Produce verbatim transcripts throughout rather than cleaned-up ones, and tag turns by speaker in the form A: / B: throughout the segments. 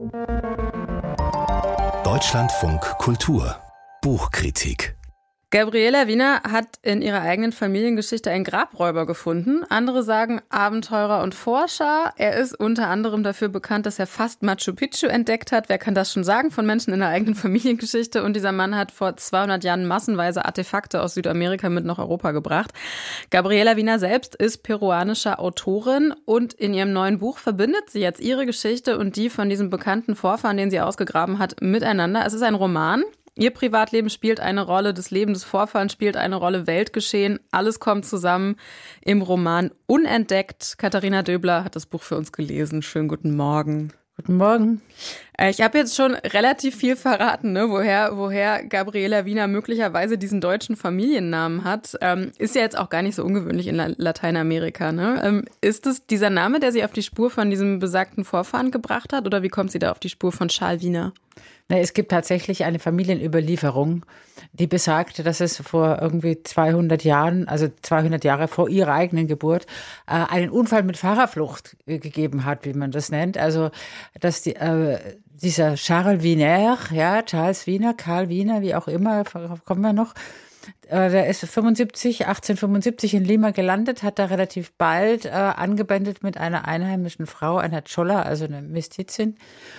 A: Deutschlandfunk Kultur Buchkritik.
B: Gabriela Wiener hat in ihrer eigenen Familiengeschichte einen Grabräuber gefunden. Andere sagen Abenteurer und Forscher. Er ist unter anderem dafür bekannt, dass er fast Machu Picchu entdeckt hat. Wer kann das schon sagen von Menschen in der eigenen Familiengeschichte? Und dieser Mann hat vor zweihundert Jahren massenweise Artefakte aus Südamerika mit nach Europa gebracht. Gabriela Wiener selbst ist peruanische Autorin und in ihrem neuen Buch verbindet sie jetzt ihre Geschichte und die von diesem bekannten Vorfahren, den sie ausgegraben hat, miteinander. Es ist ein Roman. Ihr Privatleben spielt eine Rolle, das Leben des Vorfahren spielt eine Rolle, Weltgeschehen, alles kommt zusammen im Roman Unentdeckt. Katharina Döbler hat das Buch für uns gelesen. Schönen guten Morgen.
C: Guten Morgen.
B: Ich habe jetzt schon relativ viel verraten, ne, woher, woher Gabriela Wiener möglicherweise diesen deutschen Familiennamen hat. Ähm, ist ja jetzt auch gar nicht so ungewöhnlich in La- Lateinamerika. Ne? Ähm, ist es dieser Name, der sie auf die Spur von diesem besagten Vorfahren gebracht hat, oder wie kommt sie da auf die Spur von Charles Wiener?
C: Na, es gibt tatsächlich eine Familienüberlieferung, die besagt, dass es vor irgendwie zweihundert Jahren, also zweihundert Jahre vor ihrer eigenen Geburt, äh, einen Unfall mit Fahrerflucht äh, gegeben hat, wie man das nennt. Also, dass die, äh, dieser Charles Wiener, ja, Charles Wiener, Karl Wiener, wie auch immer, kommen wir noch, äh, der ist fünfundsiebzig, achtzehnhundertfünfundsiebzig in Lima gelandet, hat da relativ bald äh, angebändelt mit einer einheimischen Frau, einer Chola, also eine Mestizin,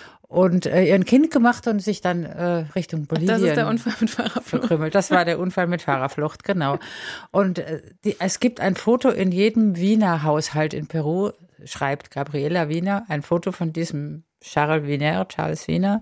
C: und äh, ihr ein Kind gemacht und sich dann äh, Richtung Bolivien
B: Das ist der Unfall mit Fahrerflucht.
C: verkrümmelt. Das war der Unfall mit Fahrerflucht, genau. Und äh, die, es gibt ein Foto in jedem Wiener Haushalt in Peru, schreibt Gabriela Wiener, ein Foto von diesem Charles Wiener, Charles Wiener.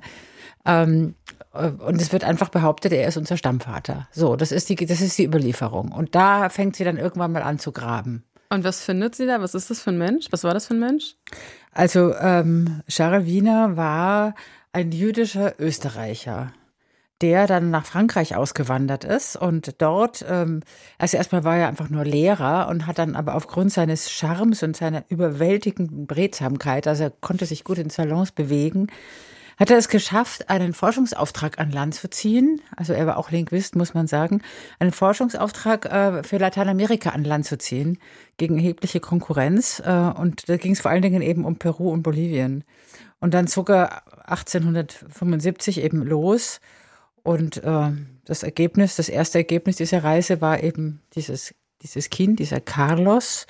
C: Ähm, und es wird einfach behauptet, er ist unser Stammvater. So, das ist die, das ist die Überlieferung. Und da fängt sie dann irgendwann mal an zu graben.
B: Und was findet sie da? Was ist das für ein Mensch? Was war das für ein Mensch?
C: Also ähm, Charles Wiener war ein jüdischer Österreicher, der dann nach Frankreich ausgewandert ist und dort, ähm, also erstmal war er einfach nur Lehrer und hat dann aber aufgrund seines Charmes und seiner überwältigenden Beredsamkeit, also er konnte sich gut in Salons bewegen, hat er es geschafft, einen Forschungsauftrag an Land zu ziehen. Also er war auch Linguist, muss man sagen. Einen Forschungsauftrag äh, für Lateinamerika an Land zu ziehen, gegen erhebliche Konkurrenz. Äh, und da ging es vor allen Dingen eben um Peru und Bolivien. Und dann zog er achtzehnhundertfünfundsiebzig eben los. Und äh, das Ergebnis, das erste Ergebnis dieser Reise war eben dieses, dieses Kind, dieser Carlos,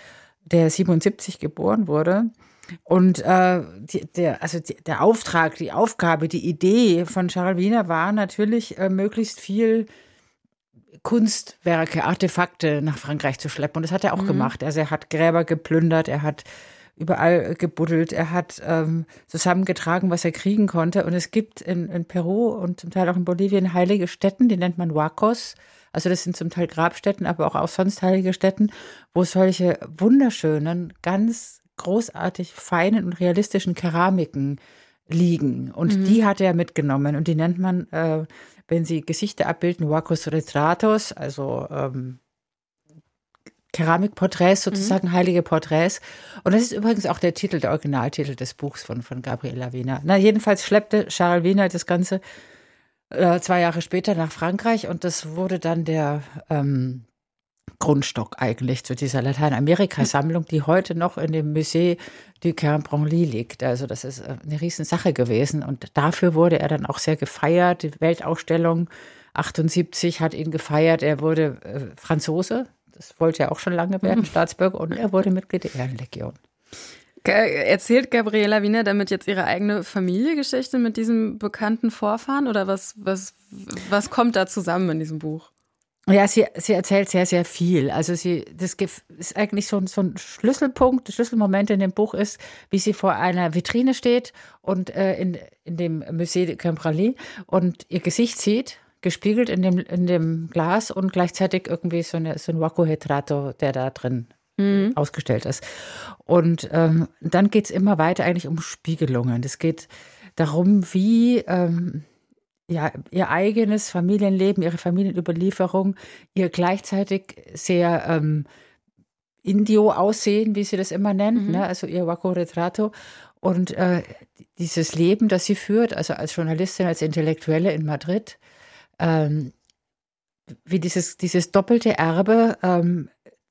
C: der siebenundsiebzig geboren wurde. Und äh, die, der, also die, der Auftrag, die Aufgabe, die Idee von Charles Wiener war natürlich, äh, möglichst viel Kunstwerke, Artefakte nach Frankreich zu schleppen. Und das hat er auch mhm. gemacht. Also er hat Gräber geplündert, er hat überall gebuddelt, er hat ähm, zusammengetragen, was er kriegen konnte. Und es gibt in, in Peru und zum Teil auch in Bolivien heilige Stätten, die nennt man Huacos. Also das sind zum Teil Grabstätten, aber auch, auch sonst heilige Stätten, wo solche wunderschönen, ganz großartig feinen und realistischen Keramiken liegen. Und mhm. die hat er mitgenommen. Und die nennt man, äh, wenn sie Gesichter abbilden, Huacos Retratos, also ähm, Keramikporträts sozusagen, mhm. heilige Porträts. Und das ist übrigens auch der Titel, der Originaltitel des Buchs von, von Gabriela Wiener. Na, jedenfalls schleppte Charles Wiener das Ganze äh, zwei Jahre später nach Frankreich und das wurde dann der ähm, Grundstock eigentlich zu dieser Lateinamerika-Sammlung, die heute noch in dem Musée du Quai-Branly liegt. Also das ist eine Riesensache gewesen und dafür wurde er dann auch sehr gefeiert. Die Weltausstellung achtundsiebzig hat ihn gefeiert. Er wurde äh, Franzose, das wollte er auch schon lange werden, Staatsbürger, und er wurde Mitglied der Ehrenlegion.
B: Erzählt Gabriela Wiener damit jetzt ihre eigene Familiengeschichte mit diesem bekannten Vorfahren oder was, was, was kommt da zusammen in diesem Buch?
C: Ja, sie, sie erzählt sehr, sehr viel. Also sie, das ist eigentlich so, so ein Schlüsselpunkt, der Schlüsselmoment in dem Buch ist, wie sie vor einer Vitrine steht und äh, in, in dem Musée du Quai-Branly und ihr Gesicht sieht, gespiegelt in dem, in dem Glas und gleichzeitig irgendwie so, eine, so ein Huaco-Retrato, der da drin mhm. ausgestellt ist. Und ähm, dann geht's immer weiter eigentlich um Spiegelungen. Es geht darum, wie ähm, ja, ihr eigenes Familienleben, ihre Familienüberlieferung, ihr gleichzeitig sehr ähm, Indio-Aussehen, wie sie das immer nennt, mhm. ne? Also ihr Huaco-Retrato. Und äh, dieses Leben, das sie führt, also als Journalistin, als Intellektuelle in Madrid, ähm, wie dieses, dieses doppelte Erbe ähm,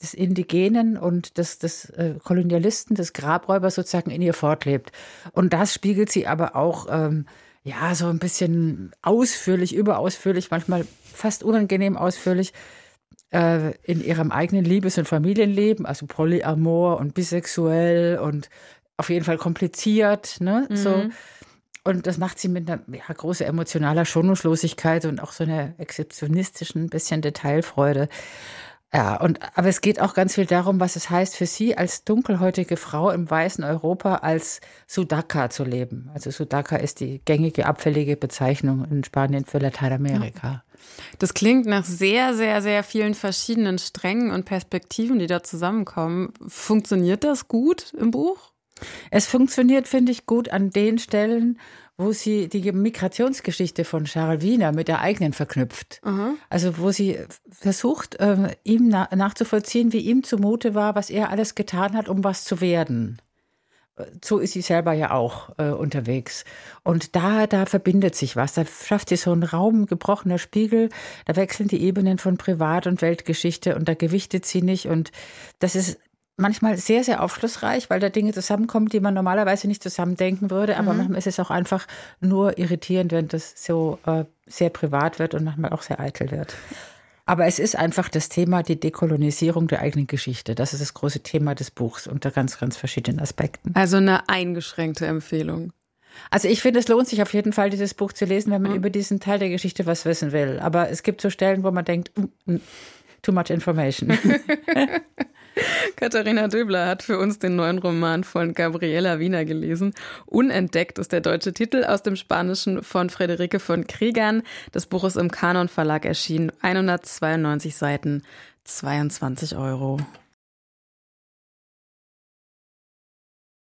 C: des Indigenen und des, des äh, Kolonialisten, des Grabräubers sozusagen in ihr fortlebt. Und das spiegelt sie aber auch ähm, ja so ein bisschen ausführlich, überausführlich, manchmal fast unangenehm ausführlich äh, in ihrem eigenen Liebes- und Familienleben, also Polyamor und bisexuell und auf jeden Fall kompliziert, ne? Mhm. So. Und das macht sie mit einer ja, großen emotionaler Schonungslosigkeit und auch so einer exzeptionistischen bisschen Detailfreude. Ja, und, aber es geht auch ganz viel darum, was es heißt für sie als dunkelhäutige Frau im weißen Europa als Sudaca zu leben. Also Sudaca ist die gängige, abfällige Bezeichnung in Spanien für Lateinamerika.
B: Das klingt nach sehr, sehr, sehr vielen verschiedenen Strängen und Perspektiven, die da zusammenkommen. Funktioniert das gut im Buch?
C: Es funktioniert, finde ich, gut an den Stellen, wo sie die Migrationsgeschichte von Charles Wiener mit der eigenen verknüpft. Aha. Also wo sie versucht, äh, ihm na- nachzuvollziehen, wie ihm zumute war, was er alles getan hat, um was zu werden. So ist sie selber ja auch äh, unterwegs. Und da, da verbindet sich was. Da schafft sie so einen Raum, gebrochener Spiegel. Da wechseln die Ebenen von Privat- und Weltgeschichte und da gewichtet sie nicht. Und das ist manchmal sehr, sehr aufschlussreich, weil da Dinge zusammenkommen, die man normalerweise nicht zusammendenken würde. Aber mhm. manchmal ist es auch einfach nur irritierend, wenn das so äh, sehr privat wird und manchmal auch sehr eitel wird. Aber es ist einfach das Thema, die Dekolonisierung der eigenen Geschichte. Das ist das große Thema des Buchs unter ganz, ganz verschiedenen Aspekten.
B: Also eine eingeschränkte Empfehlung.
C: Also ich finde, es lohnt sich auf jeden Fall, dieses Buch zu lesen, wenn man mhm. über diesen Teil der Geschichte was wissen will. Aber es gibt so Stellen, wo man denkt, mm, too much information.
B: Katharina Döbler hat für uns den neuen Roman von Gabriela Wiener gelesen. Unentdeckt ist der deutsche Titel, aus dem Spanischen von Friederike von Kriegern. Das Buch ist im Kanon Verlag erschienen. hundertzweiundneunzig Seiten, zweiundzwanzig Euro.